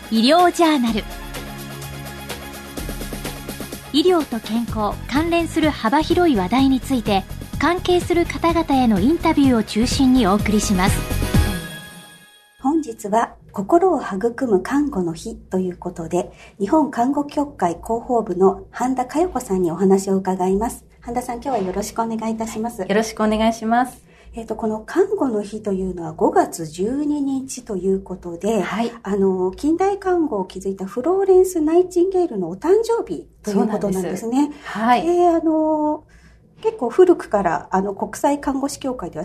医療ジャーナル。医療と健康関連する幅広い話題について、関係する方々へのインタビューを中心にお送りします。 本日は心を育む看護の日ということで、日本看護協会広報部の半田佳代子さんにお話を伺います。半田さん、今日はよろしくお願いいたします。 よろしくお願いします。 この看護の日というのは5月12日ということで、 はい、 近代看護を築いたフローレンス・ナイチンゲールのお誕生日ということなんですね。 はい。 結構古くから国際看護師協会では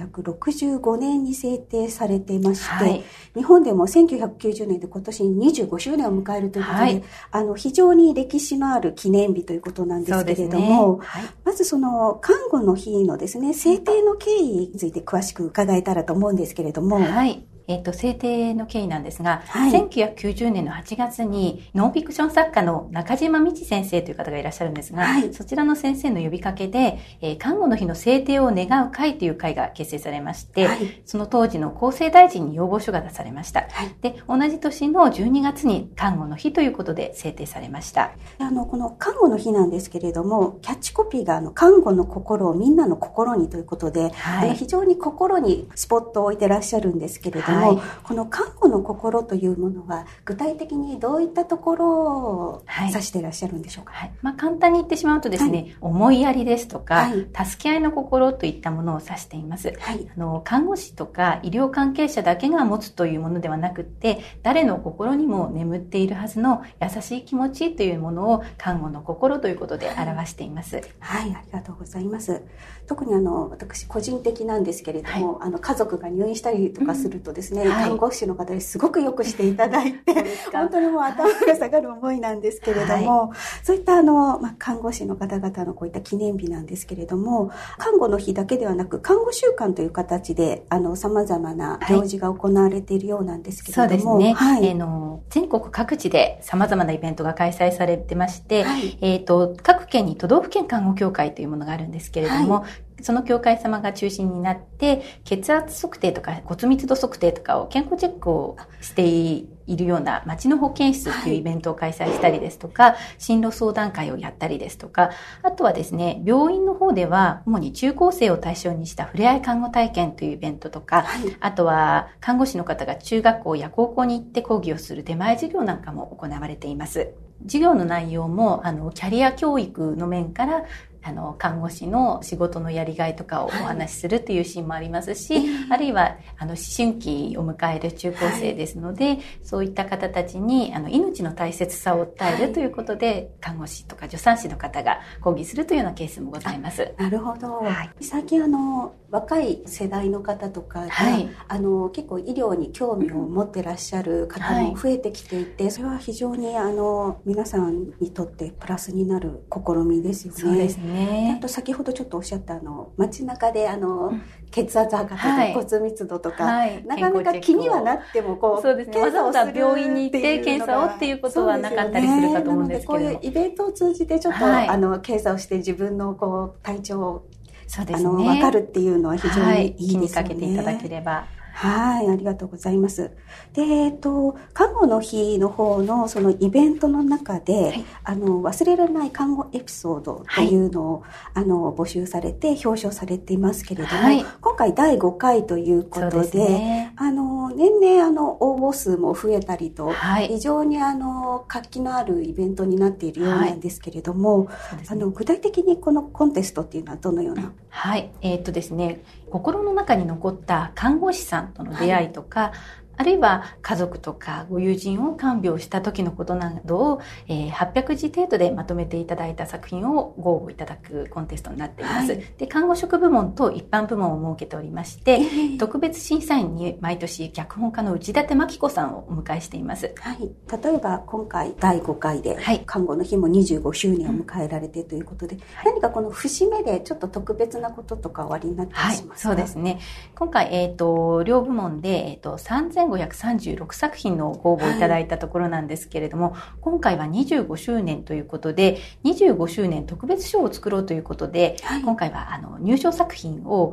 1965年に制定されていまして、はい、日本でも1990年で今年25周年を迎えるということで、はい、非常に歴史のある記念日ということなんですけれども、ね、はい、まずその看護の日のですね、制定の経緯について詳しく伺えたらと思うんですけれども、 はい。制定の経緯なんですが、 はい、 1990年の8月にノンフィクション作家の中島美智先生という方がいらっしゃるんですが、 はい、 そちらの先生の呼びかけで、看護の日の制定を願う会という会が結成されまして、はい、その当時の厚生大臣に要望書が出されました。はい、で、同じ年の12月に看護の日ということで制定されました。 この看護の日なんですけれども、キャッチコピーが看護の心をみんなの心にということで、はい、非常に心にスポットを置いてらっしゃるんですけれども、はい、この看護の心というものは具体的にどういったところを指していらっしゃるんでしょうか。 はい、簡単に言ってしまうとですね、はい、思いやりですとか、はい、助け合いの心といったものを指しています。はい、看護師とか医療関係者だけが持つというものではなくって、誰の心にも眠っているはずの優しい気持ちというものを看護の心ということで表しています。 はい、ありがとうございます。特に私個人的なんですけれども、はい、家族が入院したりとかするとですね、看護師の方にすごくよくしていただいて、本当にもう頭が下がる思いなんですけれども、はい、そういった看護師の方々のこういった記念日なんですけれども、看護の日だけではなく看護週間という形で様々な行事が行われているようなんですけれども、 そうですね、 はい、 全国各地で様々なイベントが開催されてまして、はい、各県に都道府県看護協会というものがあるんですけれども、はい、その協会様が中心になって、血圧測定とか骨密度測定とかを健康チェックをしているような町の保健室というイベントを開催したりですとか、はい、進路相談会をやったりですとか、あとはですね、病院の方では主に中高生を対象にしたふれあい看護体験というイベントとか、はい、あとは看護師の方が中学校や高校に行って講義をする出前授業なんかも行われています。授業の内容もキャリア教育の面から看護師の仕事のやりがいとかをお話しするというシーンもありますし、はい、あるいは思春期を迎える中高生ですので、はい、そういった方たちに命の大切さを訴えるということで、はい、看護師とか助産師の方が講義するというようなケースもございます。 なるほど。はい、最近若い世代の方とかが、はい、結構医療に興味を持ってらっしゃる方も増えてきていて、はい、それは非常に皆さんにとってプラスになる試みですよね。 そうですね。 あと先ほどちょっとおっしゃった街中で血圧測ったり、骨密度とか、はい、なかなか気にはなってもそうですね、検査をするわざわざ病院に行って検査をっていうことはなかったりするかと思うんですけども、 なのでこういうイベントを通じてちょっと、はい、検査をして自分の体調をそうですね、 分かるっていうのは非常にいいですよね。 気にかけていただければ。 はい、ありがとうございます。で、看護の日の方のそのイベントの中で、はい、忘れられない看護エピソードというのを、はい、募集されて表彰されていますけれども、はい、今回第5回ということで、ね、年々応募数も増えたりと、はい、非常に活気のあるイベントになっているようなんですけれども、はい、具体的にこのコンテストっていうのはどのような？ はい、ですね、心の中に残った看護師さんとの出会いとか、はい、あるいは家族とかご友人を看病した時のことなどを、800字程度でまとめていただいた作品をご応募いただくコンテストになっています。はい、で、看護職部門と一般部門を設けておりまして、特別審査員に毎年脚本家の内館真紀子さんをお迎えしています。 はい、例えば今回第5回で、はい、看護の日も25周年を迎えられてということで、はい、何かこの節目でちょっと特別なこととかおありになってしますか？ はい、そうですね。今回、両部門で、3536作品のご応募いただいたところなんですけれども、はい、今回は25周年ということで、25周年特別賞を作ろうということで、はい、今回は入賞作品を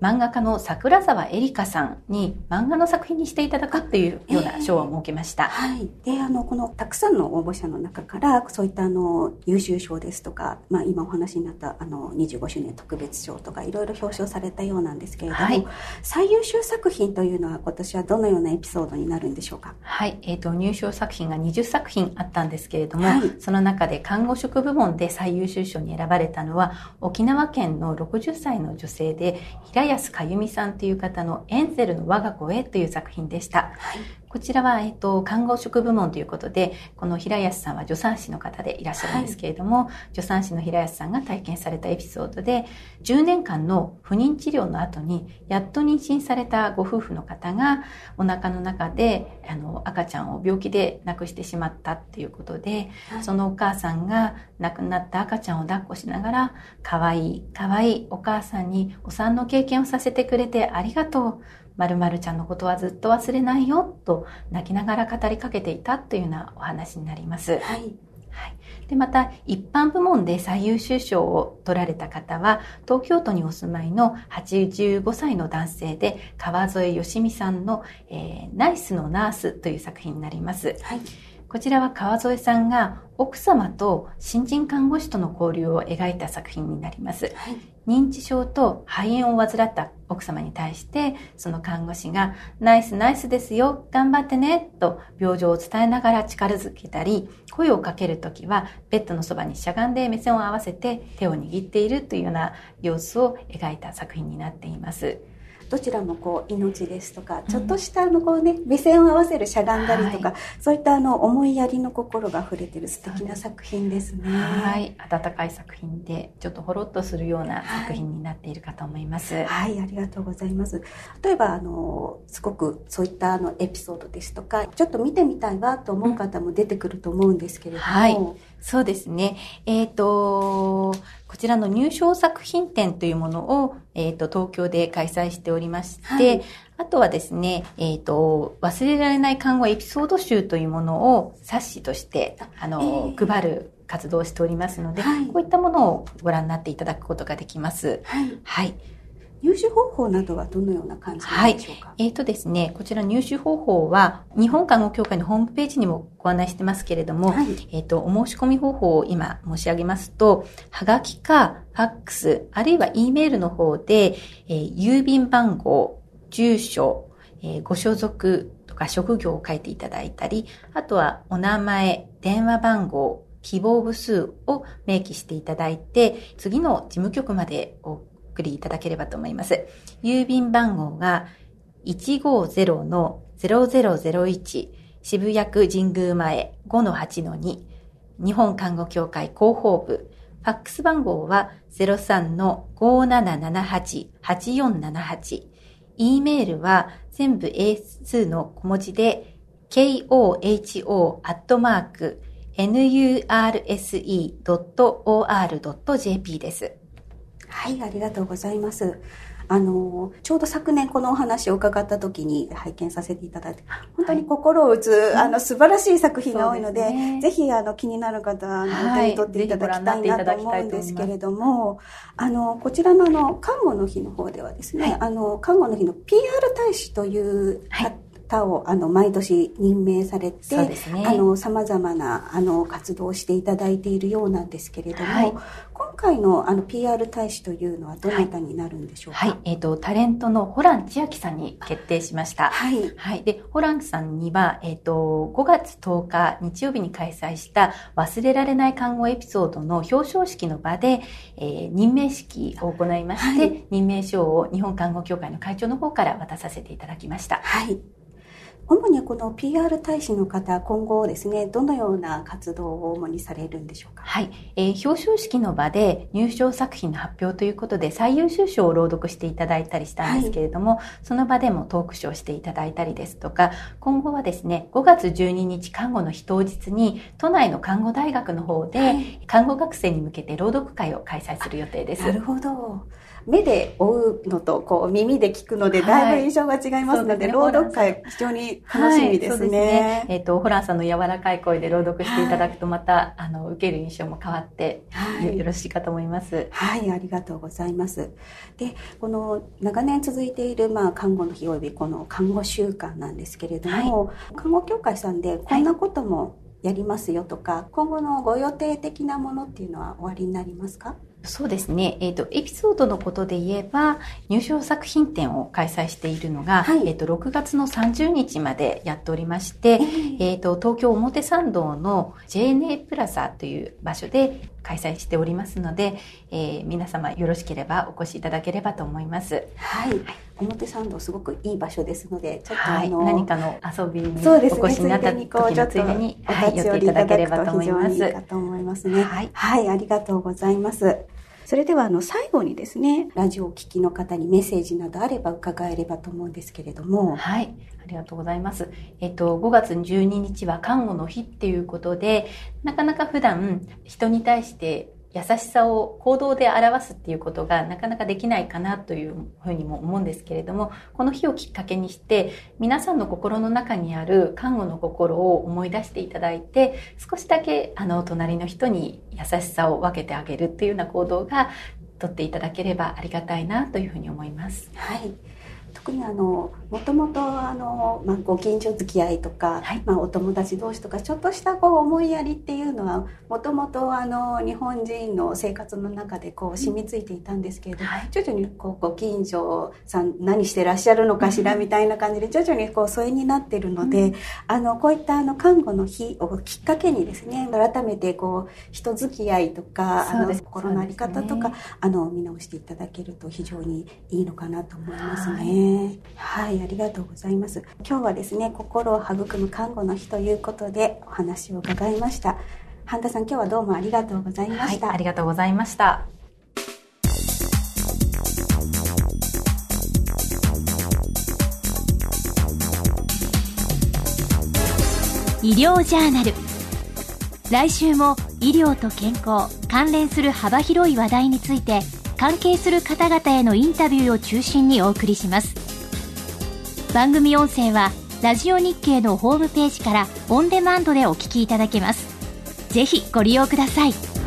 漫画家の桜沢エリカさんに漫画の作品にしていただくというような賞を設けました。 はい。で、このたくさんの応募者の中から、そういった優秀賞ですとか、今お話になった25周年特別賞とか、いろいろ表彰されたようなですけれども、はい、最優秀作品というのは今年はどのようなエピソードになるんでしょうか？ はい、入賞作品が20作品あったんですけれども、はい、その中で看護職部門で最優秀賞に選ばれたのは沖縄県の60歳の女性で平安かゆみさんという方のエンゼルの我が子へという作品でした。はい、こちらは、看護職部門ということで、この平安さんは助産師の方でいらっしゃるんですけれども、はい、助産師の平安さんが体験されたエピソードで、10年間の不妊治療の後に、やっと妊娠されたご夫婦の方が、お腹の中で、赤ちゃんを病気で亡くしてしまったっていうことで、はい、そのお母さんが亡くなった赤ちゃんを抱っこしながら、かわいいお母さんにお産の経験をさせてくれてありがとう。〇〇ちゃんのことはずっと忘れないよと泣きながら語りかけていたというようなお話になります。はい。はい。で、また一般部門で最優秀賞を取られた方は東京都にお住まいの85歳の男性で川添義美さんの、ナイスのナースという作品になります。はい。こちらは川添さんが奥様と新人看護師との交流を描いた作品になります。はい、認知症と肺炎を患った奥様に対してその看護師がナイスナイスですよ頑張ってねと病状を伝えながら力づけたり声をかけるときはベッドのそばにしゃがんで目線を合わせて手を握っているというような様子を描いた作品になっています。 どちらも命ですとか、ちょっとした目線を合わせるしゃがんだりとか、はい、そういった思いやりの心が溢れてる素敵な作品ですね。 はい、温かい作品でちょっとほろっとするような作品になっているかと思います。 はい、はい、ありがとうございます。例えばすごくそういったエピソードですとか、ちょっと見てみたいわと思う方も出てくると思うんですけれども、 はい、そうですね。こちらの入賞作品展というものを、東京で開催しておりまして、はい、あとはですね、忘れられない看護エピソード集というものを冊子として配る活動をしておりますので、はい、こういったものをご覧になっていただくことができます。はい。はい。 入手方法などはどのような感じなんでしょうか？ はい。ですね、こちら入手方法は、日本看護協会のホームページにもご案内してますけれども、はい、お申し込み方法を今申し上げますと、はがきか、ファックス、あるいは E メールの方で、郵便番号、住所、ご所属とか職業を書いていただいたり、あとはお名前、電話番号、希望部数を明記していただいて、次の事務局までお送りいただければと思います。郵便番号が 150-0001 渋谷区神宮前 5-8-2 日本看護協会広報部。ファックス番号は 03-5778-8478。E メールは全部英数の小文字で koho@nurse.or.jp です。 はい、ありがとうございます。ちょうど昨年このお話を伺った時に拝見させていただいて、本当に心を打つ、素晴らしい作品が多いので、ぜひ気になる方は手に取っていただきたいなと思うんですけれども、こちらの看護の日の方ではですね、看護の日の PR 大使という方を毎年任命されて、様々な活動をしていただいているようなんですけれども、はい、今回のPR 大使というのはどなたになるんでしょうか？ はい、タレントのホラン千秋さんに決定しました。はい。はい。で、ホランさんには、5月10日日曜日に開催した忘れられない看護エピソードの表彰式の場で、任命式を行いまして、はい、任命書を日本看護協会の会長の方から渡させていただきました。 はい。主にこの PR 大使の方、今後ですね、どのような活動を主にされるんでしょうか？ はい。表彰式の場で入賞作品の発表ということで最優秀賞を朗読していただいたりしたんですけれども、はい、その場でもトークショーしていただいたりですとか、今後はですね、5月12日看護の日当日に都内の看護大学の方で、看護学生に向けて朗読会を開催する予定です。 なるほど。 目で追うのとこう耳で聞くのでだいぶ印象が違いますので、朗読会非常に楽しみですね。 そうですね。ホランさんの柔らかい声で朗読していただくとまた、受ける印象も変わって、よろしいかと思います。 はい、ありがとうございます。で、この長年続いている、看護の日及びこの看護週間なんですけれども、看護協会さんでこんなこともやりますよとか、今後のご予定的なものっていうのはおありになりますか？ そうですね。エピソードのことで言えば、入賞作品展を開催しているのが、6月の30日までやっておりまして、東京表参道の JNA プラザという場所で開催しておりますので、皆様よろしければお越しいただければと思います。 はい。表参道すごくいい場所ですので、ちょっと何かの遊びにお越しになった時のついでに、寄っていただければと思います。 非常にいいかと思いますね。はい、ありがとうございます。それでは最後にですね、ラジオをお聞きの方にメッセージなどあれば伺えればと思うんですけれども。 はい、ありがとうございます。5月12日は看護の日っていうことで、なかなか普段人に対して優しさを行動で表すっていうことがなかなかできないかなというふうにも思うんですけれども、この日をきっかけにして皆さんの心の中にある看護の心を思い出していただいて、少しだけ隣の人に優しさを分けてあげるっていうような行動がとっていただければありがたいなというふうに思います。 はい。特にもともとご近所付き合いとか、お友達同士とかちょっとした思いやりっていうのはもともと日本人の生活の中で染みついていたんですけれど、徐々にご近所さん何してらっしゃるのかしらみたいな感じで徐々に疎遠になっているので、こういった看護の日をきっかけにですね、改めて人付き合いとか心の在り方とか見直していただけると非常にいいのかなと思いますね。はい、ありがとうございます。今日はですね、心を育む看護の日ということでお話を伺いました。半田さん、今日はどうもありがとうございました。 はい、ありがとうございました。 医療ジャーナル。来週も医療と健康、関連する幅広い話題について関係する方々へのインタビューを中心にお送りします。番組音声はラジオ日経のホームページからオンデマンドでお聞きいただけます。ぜひご利用ください。